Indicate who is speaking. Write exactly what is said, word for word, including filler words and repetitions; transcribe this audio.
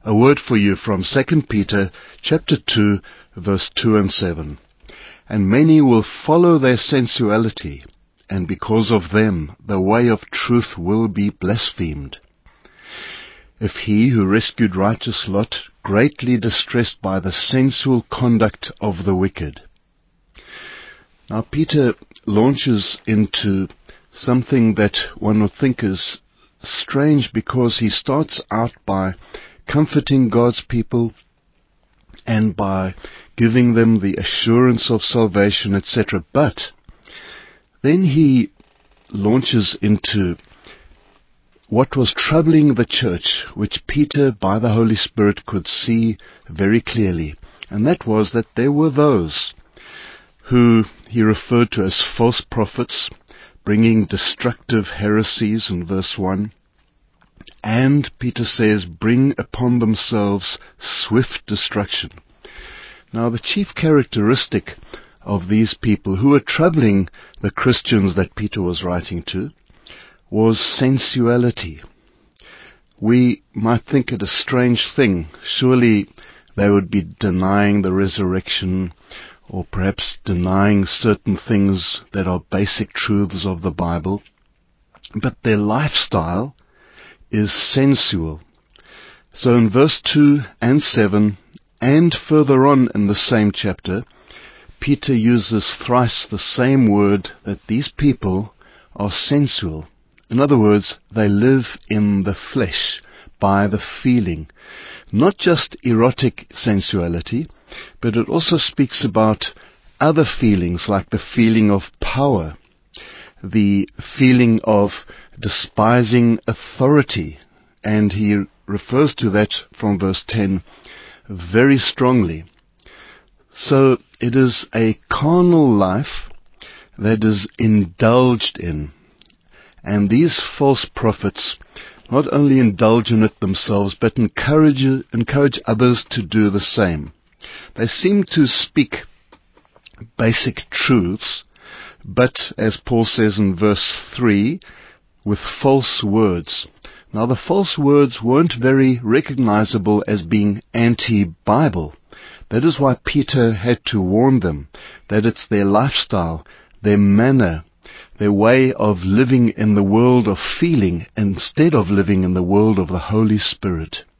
Speaker 1: a word for you from Second Peter chapter two, verse two and seven. And many will follow their sensuality, and because of them the way of truth will be blasphemed. If he who rescued righteous Lot, greatly distressed by the sensual conduct of the wicked. Now Peter launches into something that one would think is strange, because he starts out by comforting God's people and by giving them the assurance of salvation, et cetera. But then he launches into what was troubling the church, which Peter, by the Holy Spirit, could see very clearly. And that was that there were those who he referred to as false prophets, bringing destructive heresies in verse one. And, Peter says, bring upon themselves swift destruction. Now, the chief characteristic of these people who were troubling the Christians that Peter was writing to was sensuality. We might think it a strange thing. Surely they would be denying the resurrection, or perhaps denying certain things that are basic truths of the Bible. But their lifestyle is sensual. So in verse two and seven, and further on in the same chapter, Peter uses thrice the same word, that these people are sensual. In other words, they live in the flesh, by the feeling. Not just erotic sensuality, but it also speaks about other feelings, like the feeling of power, the feeling of despising authority. And he refers to that from verse ten very strongly. So it is a carnal life that is indulged in. And these false prophets not only indulge in it themselves, but encourage, encourage others to do the same. They seem to speak basic truths, but, as Paul says in verse three, with false words. Now, the false words weren't very recognizable as being anti-Bible. That is why Peter had to warn them that it's their lifestyle, their manner, their way of living in the world of feeling instead of living in the world of the Holy Spirit.